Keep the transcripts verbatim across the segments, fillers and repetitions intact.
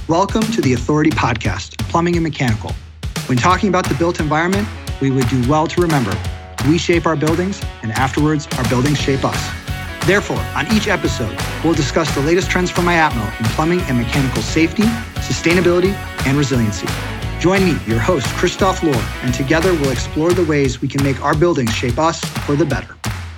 Welcome to the Authority Podcast, Plumbing and Mechanical. When talking about the built environment, we would do well to remember, we shape our buildings, and afterwards, our buildings shape us. Therefore, on each episode, we'll discuss the latest trends from I A P M O in plumbing and mechanical safety, sustainability, and resiliency. Join me, your host, Christoph Lohr, and together we'll explore the ways we can make our buildings shape us for the better.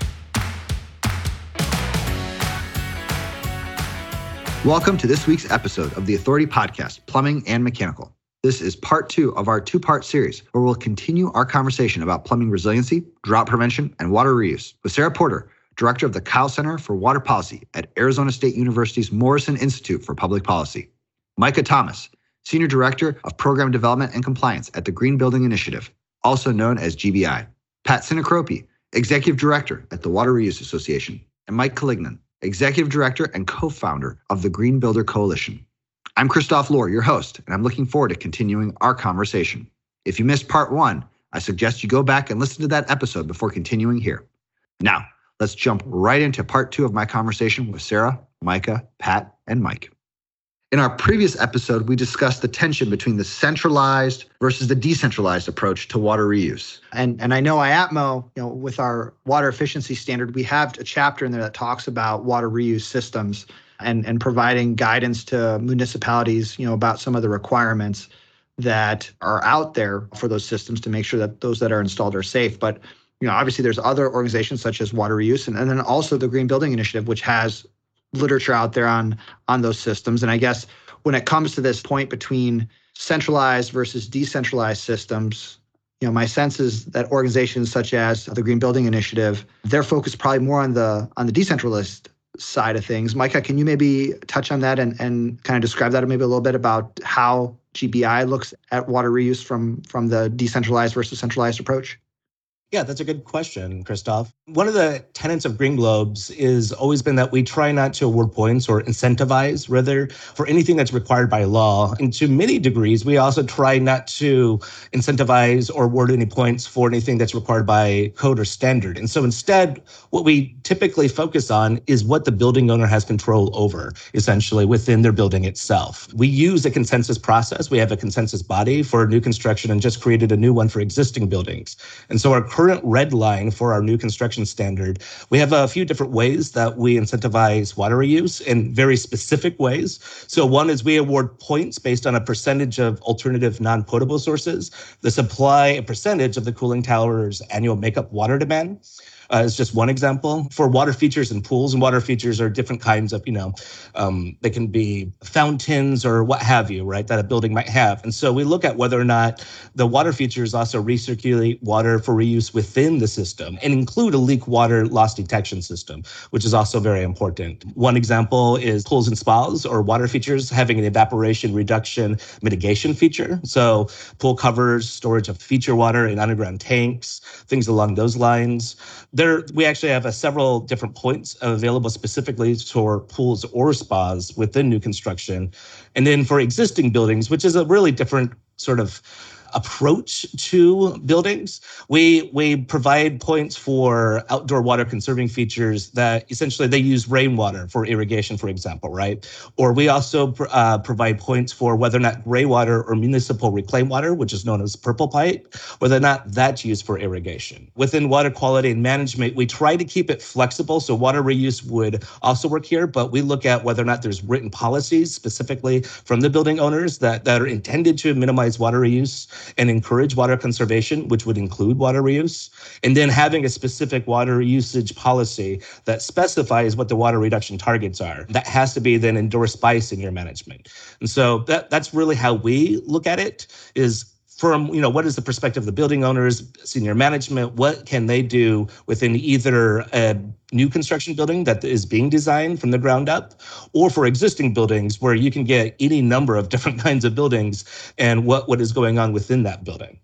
Welcome to this week's episode of the Authority Podcast, Plumbing and Mechanical. This is part two of our two-part series, where we'll continue our conversation about plumbing resiliency, drought prevention, and water reuse with Sarah Porter, Director of the Kyle Center for Water Policy at Arizona State University's Morrison Institute for Public Policy, Micah Thomas, Senior Director of Program Development and Compliance at the Green Building Initiative, also known as G B I, Pat Sinacropi, Executive Director at the Water Reuse Association, and Mike Collignon, Executive Director and co-founder of the Green Builder Coalition. I'm Christoph Lohr, your host, and I'm looking forward to continuing our conversation. If you missed part one, I suggest you go back and listen to that episode before continuing here. Now, let's jump right into part two of my conversation with Sarah, Micah, Pat, and Mike. In our previous episode, we discussed the tension between the centralized versus the decentralized approach to water reuse. And, and I know I A P M O, you know, with our water efficiency standard, we have a chapter in there that talks about water reuse systems and, and providing guidance to municipalities, you know, about some of the requirements that are out there for those systems to make sure that those that are installed are safe. But, you know, obviously there's other organizations such as Water Reuse and, and then also the Green Building Initiative, which has literature out there on on those systems. And I guess when it comes to this point between centralized versus decentralized systems, you know, my sense is that organizations such as the Green Building Initiative, they're focused probably more on the on the decentralized side of things. Micah, can you maybe touch on that and, and kind of describe that maybe a little bit about how G B I looks at water reuse from from the decentralized versus centralized approach? Yeah, that's a good question, Christoph. One of the tenets of Green Globes is always been that we try not to award points or incentivize, rather, for anything that's required by law. And to many degrees, we also try not to incentivize or award any points for anything that's required by code or standard. And so instead, what we typically focus on is what the building owner has control over, essentially, within their building itself. We use a consensus process. We have a consensus body for new construction and just created a new one for existing buildings. And so our current red line for our new construction standard, we have a few different ways that we incentivize water reuse in very specific ways. So one is we award points based on a percentage of alternative non-potable sources that supply a percentage of the cooling tower's annual makeup water demand. Uh, is just one example. For water features and pools, and water features are different kinds of, you know, um, they can be fountains or what have you, right, that a building might have. And so we look at whether or not the water features also recirculate water for reuse within the system and include a leak water loss detection system, which is also very important. One example is pools and spas or water features having an evaporation reduction mitigation feature. So pool covers, storage of feature water in underground tanks, things along those lines. There, we actually have a several different points available specifically for pools or spas within new construction. And then for existing buildings, which is a really different sort of approach to buildings, we we provide points for outdoor water conserving features that essentially they use rainwater for irrigation, for example, right? Or we also uh, provide points for whether or not gray water or municipal reclaimed water, which is known as purple pipe, whether or not that's used for irrigation. Within water quality and management, we try to keep it flexible, so water reuse would also work here, but we look at whether or not there's written policies specifically from the building owners that, that are intended to minimize water reuse and encourage water conservation, which would include water reuse, and then having a specific water usage policy that specifies what the water reduction targets are. That has to be then endorsed by senior management. And so that that's really how we look at it, is from, you know, what is the perspective of the building owners, senior management, what can they do within either a new construction building that is being designed from the ground up, or for existing buildings where you can get any number of different kinds of buildings and what, what is going on within that building.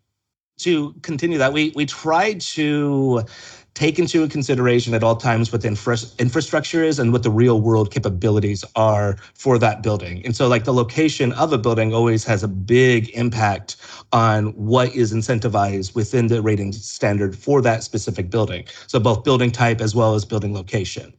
To continue that, we we try to take into consideration at all times what the infra- infrastructure is and what the real world capabilities are for that building. And so like the location of a building always has a big impact on what is incentivized within the rating standard for that specific building. So both building type as well as building location.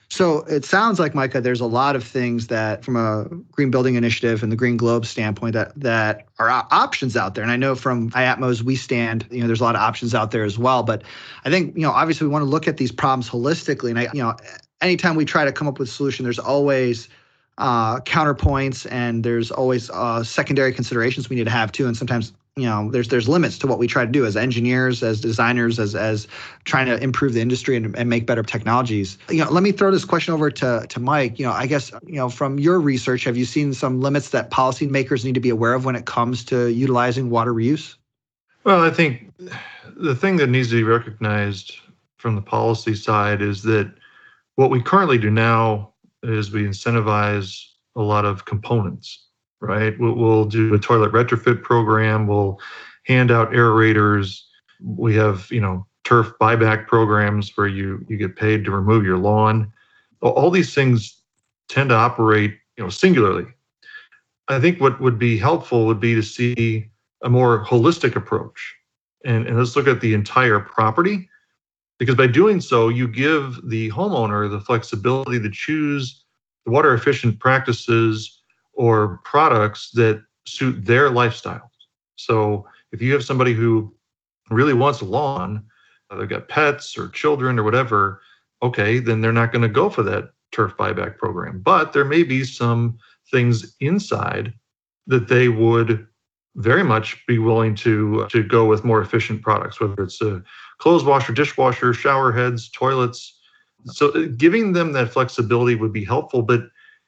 So it sounds like, Micah, there's a lot of things that from a green building initiative and the Green Globe standpoint that that are options out there. And I know from I A T M O's We Stand, you know, there's a lot of options out there as well. But I think, you know, obviously we want to look at these problems holistically. And I, you know, anytime we try to come up with a solution, there's always uh, counterpoints and there's always uh, secondary considerations we need to have too. And sometimes, you know, there's there's limits to what we try to do as engineers, as designers, as as trying to improve the industry and, and make better technologies. You know, let me throw this question over to to Mike. You know, I guess, you know, from your research, have you seen some limits that policymakers need to be aware of when it comes to utilizing water reuse? Well, I think the thing that needs to be recognized from the policy side is that what we currently do now is we incentivize a lot of components. Right? We'll, we'll do a toilet retrofit program. We'll hand out aerators. We have, you know, turf buyback programs where you you get paid to remove your lawn. All these things tend to operate, you know, singularly. I think what would be helpful would be to see a more holistic approach. And, and let's look at the entire property, because by doing so, you give the homeowner the flexibility to choose the water efficient practices or products that suit their lifestyle. So if you have somebody who really wants a lawn, they've got pets or children or whatever, okay, then they're not going to go for that turf buyback program. But there may be some things inside that they would very much be willing to, to go with more efficient products, whether it's a clothes washer, dishwasher, shower heads, toilets. So giving them that flexibility would be helpful, but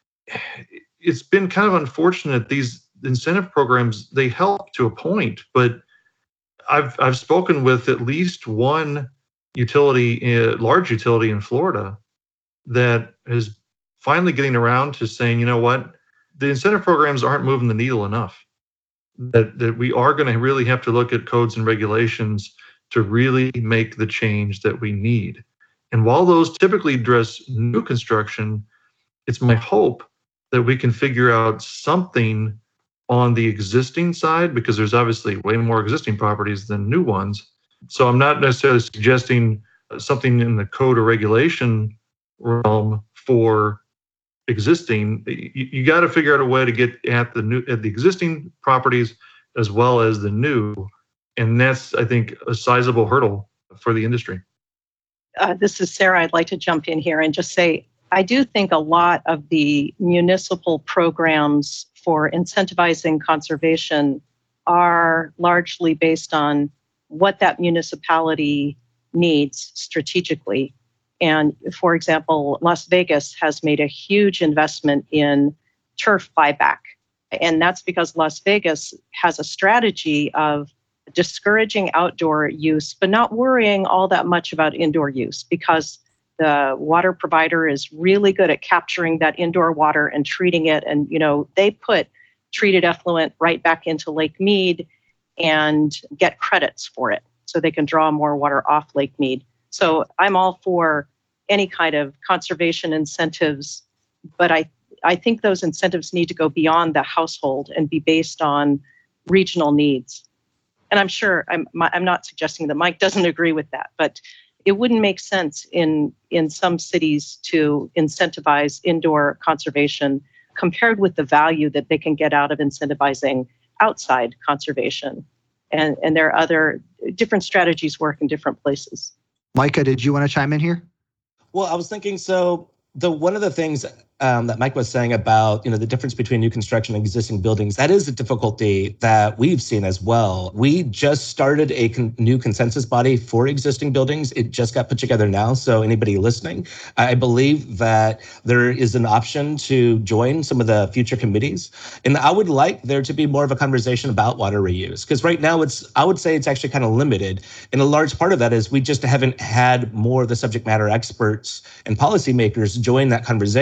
it's been kind of unfortunate. These incentive programs, they help to a point, but I've I've spoken with at least one utility, a large utility in Florida, that is finally getting around to saying, you know what, the incentive programs aren't moving the needle enough. That that we are going to really have to look at codes and regulations to really make the change that we need. And while those typically address new construction, it's my hope that we can figure out something on the existing side, because there's obviously way more existing properties than new ones. So I'm not necessarily suggesting something in the code or regulation realm for existing. You, you got to figure out a way to get at the new, at the existing properties as well as the new. And that's, I think, a sizable hurdle for the industry. Uh, this is Sarah. I'd like to jump in here and just say, I do think a lot of the municipal programs for incentivizing conservation are largely based on what that municipality needs strategically. And for example, Las Vegas has made a huge investment in turf buyback. And that's because Las Vegas has a strategy of discouraging outdoor use, but not worrying all that much about indoor use, because the water provider is really good at capturing that indoor water and treating it. And, you know, they put treated effluent right back into Lake Mead and get credits for it so they can draw more water off Lake Mead. So I'm all for any kind of conservation incentives, but I, I think those incentives need to go beyond the household and be based on regional needs. And I'm sure, I'm, I'm not suggesting that Mike doesn't agree with that, but it wouldn't make sense in, in some cities to incentivize indoor conservation compared with the value that they can get out of incentivizing outside conservation. And, and there are other different strategies work in different places. Micah, did you want to chime in here? Well, I was thinking, so the one of the things um, that Mike was saying about, you know, the difference between new construction and existing buildings, that is a difficulty that we've seen as well. We just started a con- new consensus body for existing buildings. It just got put together now. So anybody listening, I believe that there is an option to join some of the future committees. And I would like there to be more of a conversation about water reuse, because right now it's, I would say it's actually kind of limited. And a large part of that is we just haven't had more of the subject matter experts and policymakers join that conversation.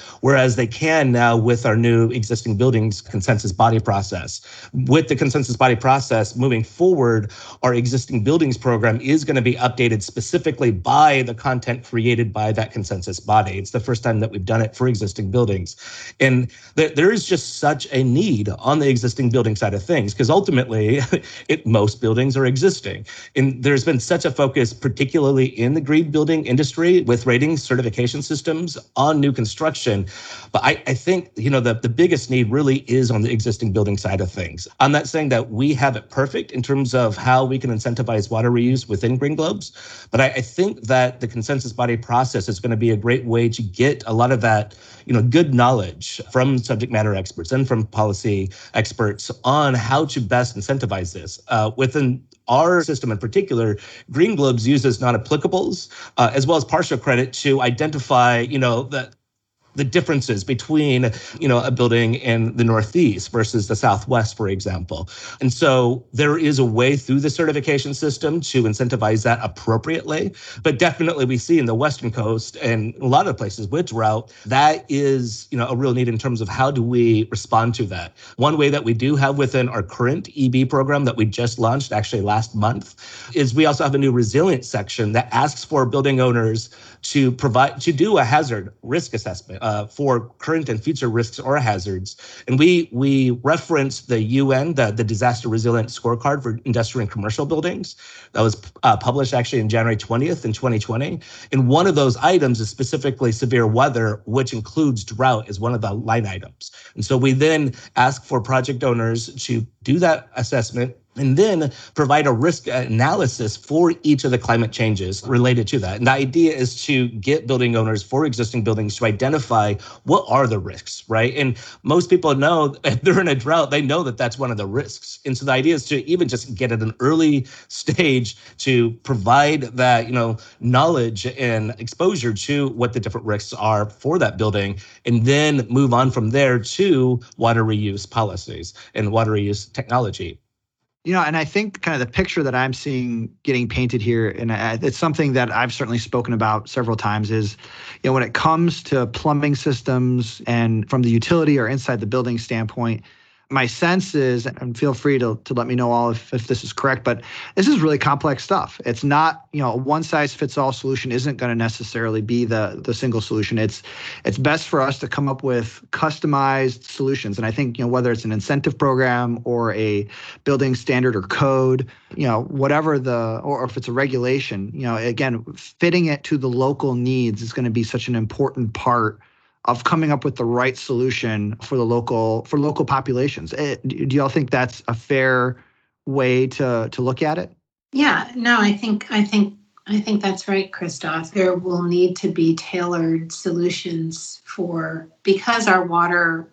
whereas they can now with our new existing buildings consensus body process. With the consensus body process moving forward, our existing buildings program is going to be updated specifically by the content created by that consensus body. It's the first time that we've done it for existing buildings. And th- there is just such a need on the existing building side of things, because ultimately it, most buildings are existing. And there's been such a focus, particularly in the green building industry with rating certification systems on new construction. But I, I think, you know, the, the biggest need really is on the existing building side of things. I'm not saying that we have it perfect in terms of how we can incentivize water reuse within Green Globes, but I, I think that the consensus body process is going to be a great way to get a lot of that, you know, good knowledge from subject matter experts and from policy experts on how to best incentivize this. Uh, within our system in particular, Green Globes uses non-applicables uh, as well as partial credit to identify, you know, the the differences between, you know, a building in the Northeast versus the Southwest, for example. And so there is a way through the certification system to incentivize that appropriately. But definitely we see in the Western Coast and a lot of places with drought, that is, you know, a real need in terms of how do we respond to that. One way that we do have within our current E B program that we just launched actually last month is we also have a new resilience section that asks for building owners to provide, to do a hazard risk assessment uh, for current and future risks or hazards. And we we reference the U N, the, the Disaster Resilient Scorecard for industrial and commercial buildings that was uh, published actually in January twentieth in twenty twenty. And one of those items is specifically severe weather, which includes drought as one of the line items. And so we then ask for project owners to do that assessment and then provide a risk analysis for each of the climate changes related to that. And the idea is to get building owners for existing buildings to identify what are the risks, right? And most people know if they're in a drought, they know that that's one of the risks. And so the idea is to even just get at an early stage to provide that, you know, knowledge and exposure to what the different risks are for that building, and then move on from there to water reuse policies and water reuse technology. You know, and I think kind of the picture that I'm seeing getting painted here, and it's something that I've certainly spoken about several times, is, you know, when it comes to plumbing systems and from the utility or inside the building standpoint, my sense is, and feel free to, to let me know all if, if this is correct, but this is really complex stuff. It's not, you know, a one size fits all solution isn't going to necessarily be the the single solution. It's it's best for us to come up with customized solutions. And I think, you know, whether it's an incentive program or a building standard or code, you know, whatever the, or if it's a regulation, you know, again, fitting it to the local needs is going to be such an important part of coming up with the right solution for the local for local populations. It, do y'all think that's a fair way to to look at it? Yeah, no, I think I think I think that's right, Christoph. There will need to be tailored solutions for, because our water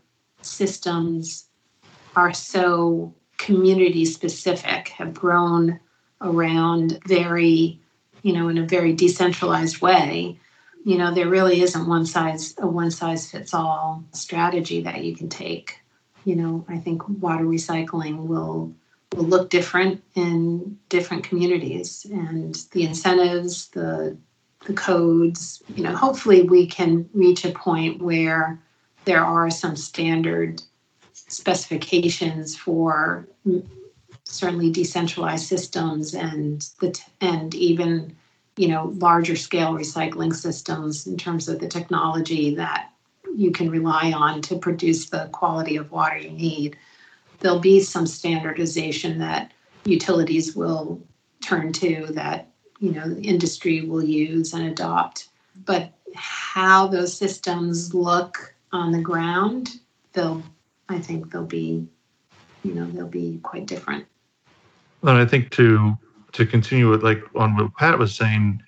systems are so community specific, have grown around very, you know, in a very decentralized way. You know, there really isn't one size, a one size fits all strategy that you can take. You know, I think water recycling will will look different in different communities, and the incentives, the the codes, you know, hopefully we can reach a point where there are some standard specifications for certainly decentralized systems and the t- and even, you know, larger scale recycling systems in terms of the technology that you can rely on to produce the quality of water you need. There'll be some standardization that utilities will turn to, that, you know, the industry will use and adopt. But how those systems look on the ground, they'll, I think they'll be, you know, they'll be quite different. And I think to to continue with, like, on what Pat was saying,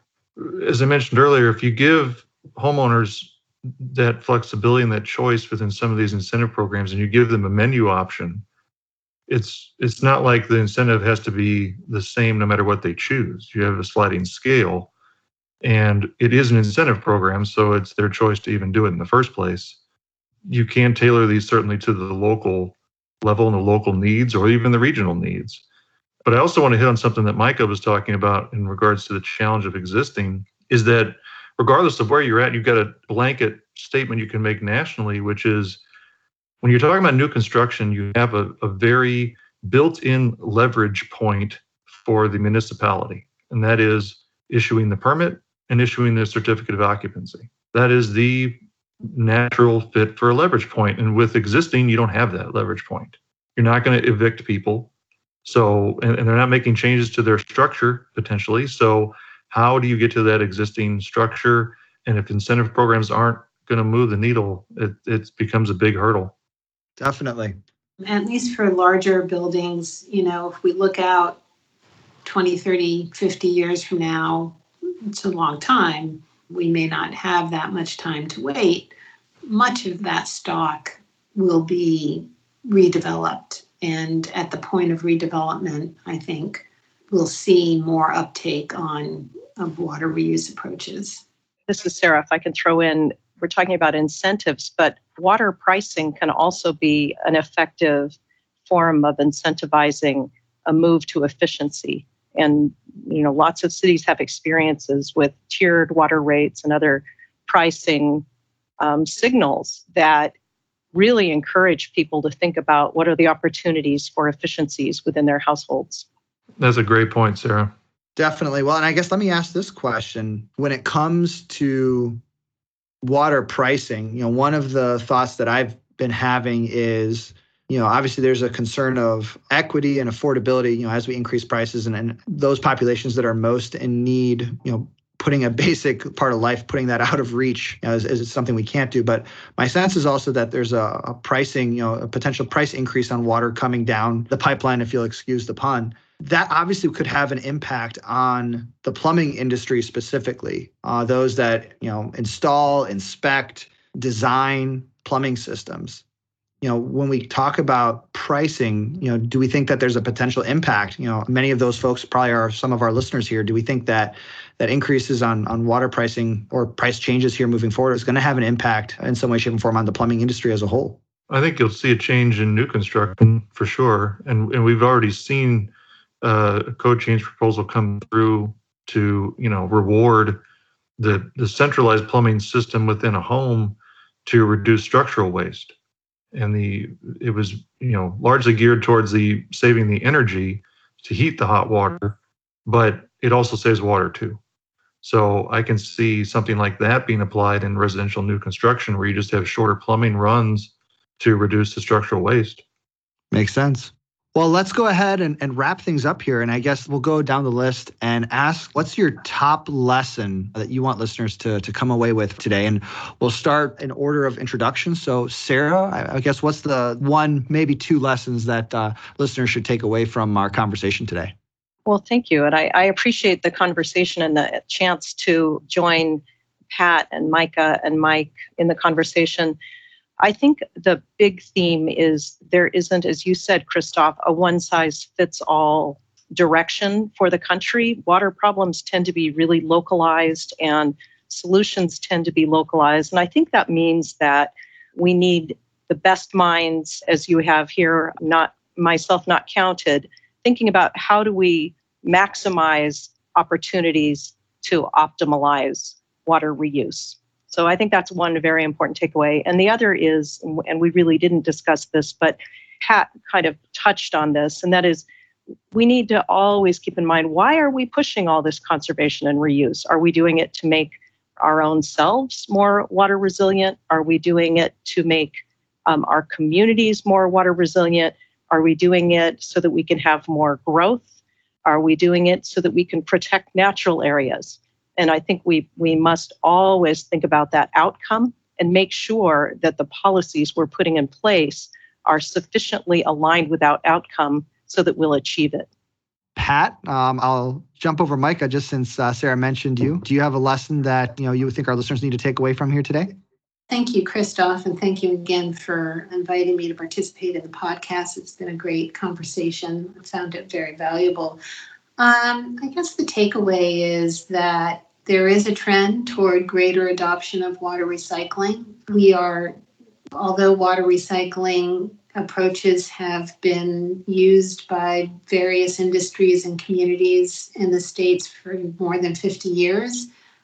as I mentioned earlier, if you give homeowners that flexibility and that choice within some of these incentive programs, and you give them a menu option, it's it's not like the incentive has to be the same no matter what they choose. You have a sliding scale, and it is an incentive program, so it's their choice to even do it in the first place. You can tailor these certainly to the local level and the local needs, or even the regional needs. But I also want to hit on something that Micah was talking about in regards to the challenge of existing, is that regardless of where you're at, you've got a blanket statement you can make nationally, which is when you're talking about new construction, you have a, a very built-in leverage point for the municipality, and that is issuing the permit and issuing the certificate of occupancy. That is the natural fit for a leverage point. And with existing, you don't have that leverage point. You're not going to evict people. So, and, and they're not making changes to their structure potentially. So how do you get to that existing structure? And if incentive programs aren't going to move the needle, it, it becomes a big hurdle. Definitely. At least for larger buildings, you know, if we look out twenty, thirty, fifty years from now, it's a long time. We may not have that much time to wait. Much of that stock will be redeveloped. And at the point of redevelopment, I think we'll see more uptake on of water reuse approaches. This is Sarah. If I can throw in, we're talking about incentives, but water pricing can also be an effective form of incentivizing a move to efficiency. And, you know, lots of cities have experiences with tiered water rates and other pricing um, signals that really encourage people to think about what are the opportunities for efficiencies within their households. That's a great point, Sarah. Definitely. Well, and I guess let me ask this question. When it comes to water pricing, you know, one of the thoughts that I've been having is, you know, obviously there's a concern of equity and affordability, you know, as we increase prices and, and those populations that are most in need, you know, putting a basic part of life, putting that out of reach, you know, is, is something we can't do. But my sense is also that there's a, a pricing, you know, a potential price increase on water coming down the pipeline, if you'll excuse the pun. That obviously could have an impact on the plumbing industry specifically, uh, those that, you know, install, inspect, design plumbing systems. You know, when we talk about pricing, you know, do we think that there's a potential impact? You know, many of those folks probably are some of our listeners here. Do we think that that increases on, on water pricing or price changes here moving forward is going to have an impact in some way, shape, and form on the plumbing industry as a whole? I think you'll see a change in new construction for sure. And, and we've already seen uh, a code change proposal come through to, you know, reward the, the centralized plumbing system within a home to reduce structural waste. And the it was, you know, largely geared towards the saving the energy to heat the hot water, but it also saves water too. So I can see something like that being applied in residential new construction where you just have shorter plumbing runs to reduce the structural waste. Makes sense. Well, let's go ahead and, and wrap things up here. And I guess we'll go down the list and ask, what's your top lesson that you want listeners to, to come away with today? And we'll start in order of introduction. So Sarah, I, I guess what's the one, maybe two lessons that uh, listeners should take away from our conversation today? Well, thank you. And I, I appreciate the conversation and the chance to join Pat and Micah and Mike in the conversation. I think the big theme is there isn't, as you said, Christoph, a one-size-fits-all direction for the country. Water problems tend to be really localized and solutions tend to be localized. And I think that means that we need the best minds, as you have here, not myself not counted, thinking about how do we maximize opportunities to optimize water reuse. So I think that's one very important takeaway. And the other is, and we really didn't discuss this, but Pat kind of touched on this, and that is we need to always keep in mind, why are we pushing all this conservation and reuse? Are we doing it to make our own selves more water resilient? Are we doing it to make um, our communities more water resilient? Are we doing it so that we can have more growth? Are we doing it so that we can protect natural areas? And I think we we must always think about that outcome and make sure that the policies we're putting in place are sufficiently aligned with that outcome so that we'll achieve it. Pat, um, I'll jump over Micah just since uh, Sarah mentioned you. Do you have a lesson that you know you would think our listeners need to take away from here today? Thank you, Christoph, and thank you again for inviting me to participate in the podcast. It's been a great conversation. I found it very valuable. Um, I guess the takeaway is that there is a trend toward greater adoption of water recycling. We are, although water recycling approaches have been used by various industries and communities in the States for more than fifty years,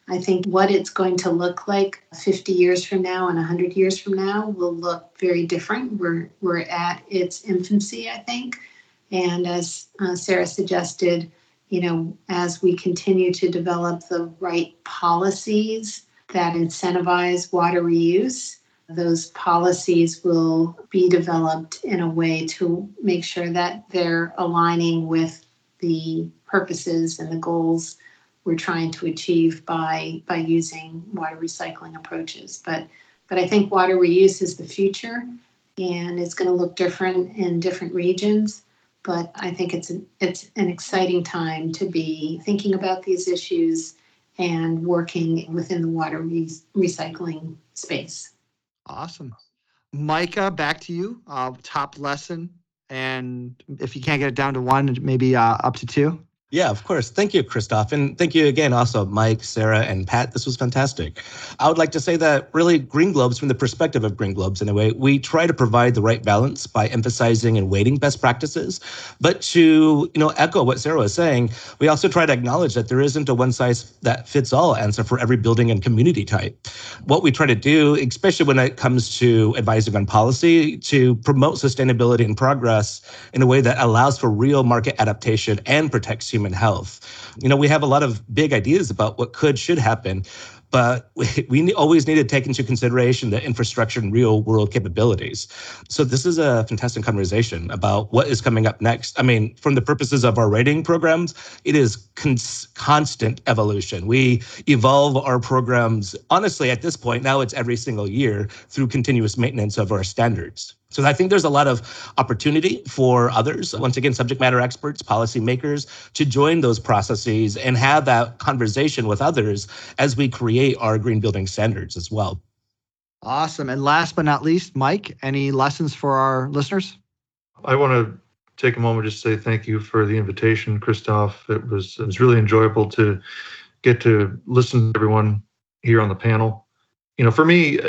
I think what it's going to look like fifty years from now and one hundred years from now will look very different. We're, we're at its infancy, I think. And as uh, Sarah suggested, you know, as we continue to develop the right policies that incentivize water reuse, those policies will be developed in a way to make sure that they're aligning with the purposes and the goals we're trying to achieve by by using water recycling approaches. But but I think water reuse is the future, and it's going to look different in different regions. But I think it's an, it's an exciting time to be thinking about these issues and working within the water re- recycling space. Awesome. Micah, back to you. Uh, top lesson. And if you can't get it down to one, maybe uh, up to two. Yeah, of course. Thank you, Christoph. And thank you again also, Mike, Sarah, and Pat. This was fantastic. I would like to say that really Green Globes, from the perspective of Green Globes anyway, we try to provide the right balance by emphasizing and weighting best practices. But to, you know, echo what Sarah was saying, we also try to acknowledge that there isn't a one size that fits all answer for every building and community type. What we try to do, especially when it comes to advising on policy, to promote sustainability and progress in a way that allows for real market adaptation and protects human human health. You know, we have a lot of big ideas about what could, should happen, but we, we always need to take into consideration the infrastructure and real world capabilities. So this is a fantastic conversation about what is coming up next. I mean, from the purposes of our rating programs, it is cons- constant evolution. We evolve our programs, honestly, at this point, now it's every single year through continuous maintenance of our standards. So I think there's a lot of opportunity for others, once again, subject matter experts, policymakers, to join those processes and have that conversation with others as we create our green building standards as well. Awesome. And last but not least, Mike, any lessons for our listeners? I want to take a moment just to say thank you for the invitation, Christoph. It was, it was really enjoyable to get to listen to everyone here on the panel. You know, for me,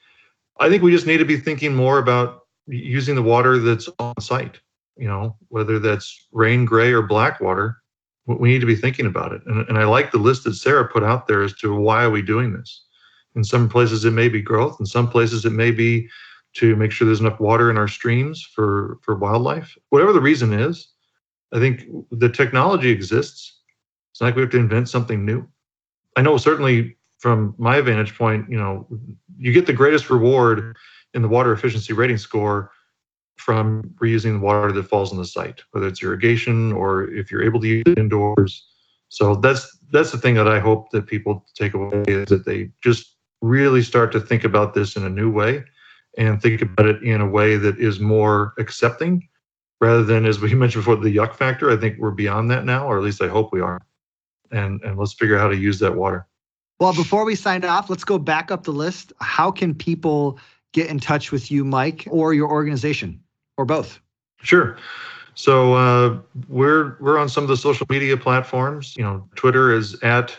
I think we just need to be thinking more about using the water that's on site, you know, whether that's rain, gray, or black water. We need to be thinking about it. And, and I like the list that Sarah put out there as to why are we doing this. In some places, it may be growth. In some places, it may be to make sure there's enough water in our streams for, for wildlife. Whatever the reason is, I think the technology exists. It's not like we have to invent something new. I know certainly from my vantage point, you know, you get the greatest reward in the water efficiency rating score from reusing the water that falls on the site, whether it's irrigation or if you're able to use it indoors. So that's that's the thing that I hope that people take away, is that they just really start to think about this in a new way and think about it in a way that is more accepting rather than, as we mentioned before, the yuck factor. I think we're beyond that now, or at least I hope we are. And and let's figure out how to use that water. Well, before we sign off, let's go back up the list. How can people get in touch with you, Mike, or your organization, or both? Sure. So uh, we're we're on some of the social media platforms. You know, Twitter is at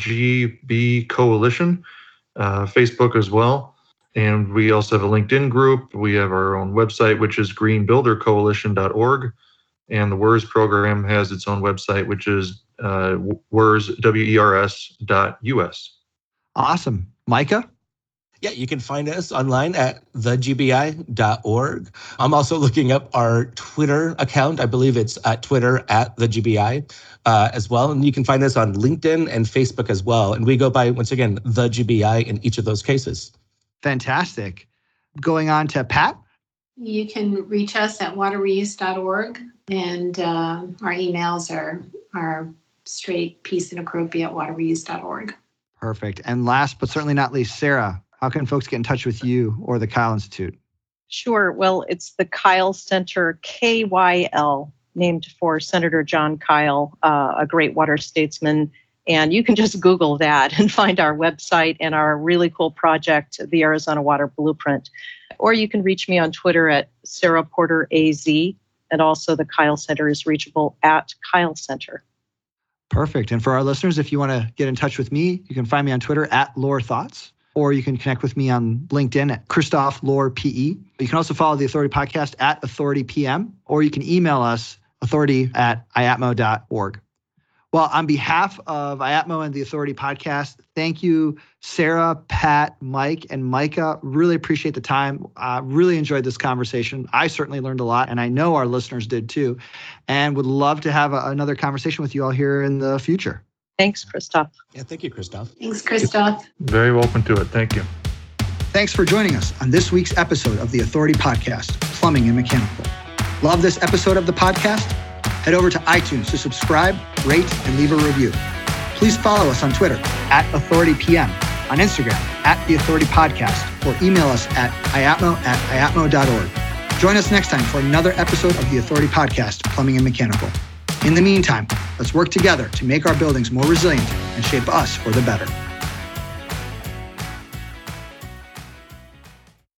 G B Coalition, uh, Facebook as well, and we also have a LinkedIn group. We have our own website, which is green builder coalition dot org, and the W E R S program has its own website, which is uh, W E R S, W E R S dot U S. Awesome. Micah? Yeah, you can find us online at the G B I dot org. I'm also looking up our Twitter account. I believe it's at Twitter at the G B I uh, as well. And you can find us on LinkedIn and Facebook as well. And we go by, once again, the G B I in each of those cases. Fantastic. Going on to Pat. You can reach us at water reuse dot org, and uh, our emails are, are straight peace and acropia at water reuse dot org. Perfect. And last but certainly not least, Sarah, how can folks get in touch with you or the Kyle Institute? Sure. Well, it's the Kyle Center, K Y L, named for Senator John Kyle, uh, a great water statesman. And you can just Google that and find our website and our really cool project, the Arizona Water Blueprint. Or you can reach me on Twitter at Sarah Porter A Z. And also the Kyle Center is reachable at Kyle Center. Perfect. And for our listeners, if you want to get in touch with me, you can find me on Twitter at Lore Thoughts, or you can connect with me on LinkedIn at Christoph Lore P E. You can also follow the Authority Podcast at Authority P M, or you can email us authority at I A T M O dot org. Well, on behalf of I A T M O and the Authority Podcast, thank you, Sarah, Pat, Mike, and Micah. Really appreciate the time. Uh, really enjoyed this conversation. I certainly learned a lot, and I know our listeners did too, and would love to have a, another conversation with you all here in the future. Thanks, Christoph. Yeah, thank you, Christoph. Thanks, Christoph. Very welcome to it. Thank you. Thanks for joining us on this week's episode of the Authority Podcast, Plumbing and Mechanical. Love this episode of the podcast? Head over to iTunes to subscribe, rate, and leave a review. Please follow us on Twitter at AuthorityPM, on Instagram at The Authority Podcast, or email us at iatmo at iatmo dot org. Join us next time for another episode of the Authority Podcast, Plumbing and Mechanical. In the meantime, let's work together to make our buildings more resilient and shape us for the better.